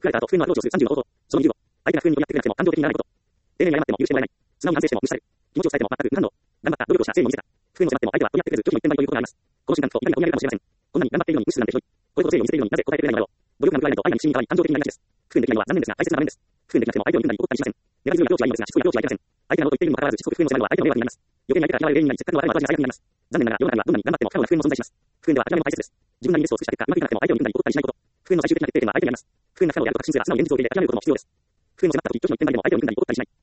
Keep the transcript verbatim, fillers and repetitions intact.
振られた後、不運のアプローチをするさんじゅうの方法。そのにじゅうを、相手が不運によりやってくれなくても感情的にならないこと。丁寧に謝っても許してもらえない。素直に反省しても無視される。気持ちを伝えても全く無反応。頑張った、努力をした、誠意を見せた。不運を迫っても相手は取り合ってくれず、拒否の一点張りということがあります。この瞬間、と痛みが込み上げるかもしれません。こんなに頑張っているのに無視するなんてひどい。これこそ誠意を見せているのになぜ答えてくれないのだろう。努力が報われないと愛が憎しみに変わり、感情的になりがちです。不運できないのは残念ですが大切な場面です。不運できなくても相手を憎んだり怒ったりしません。粘り強いアプローチはいいのですが、しつこいアプローチはいけません。相手がノーと言っているにもかかわらず、しつこく不運を迫るのは相手の迷惑になります。余計に相手から嫌われる原因になり、せっかくの別れの後味が最悪になります。残念ながら、世の中にはどんなに頑張っても不可能な不運も存在します。不運では諦めも大切です。自分なりにベストを尽くした結果、うまくいかなくても相手を憎んだり怒ったりしないこと。不運の最終的な決定点は相手にあります。不運が不可能であると確信すれば、素直に現実を受け入れ、諦めることも必要です。不運を迫った時、拒否の一点張りでも相手を憎んだり怒ったりしない。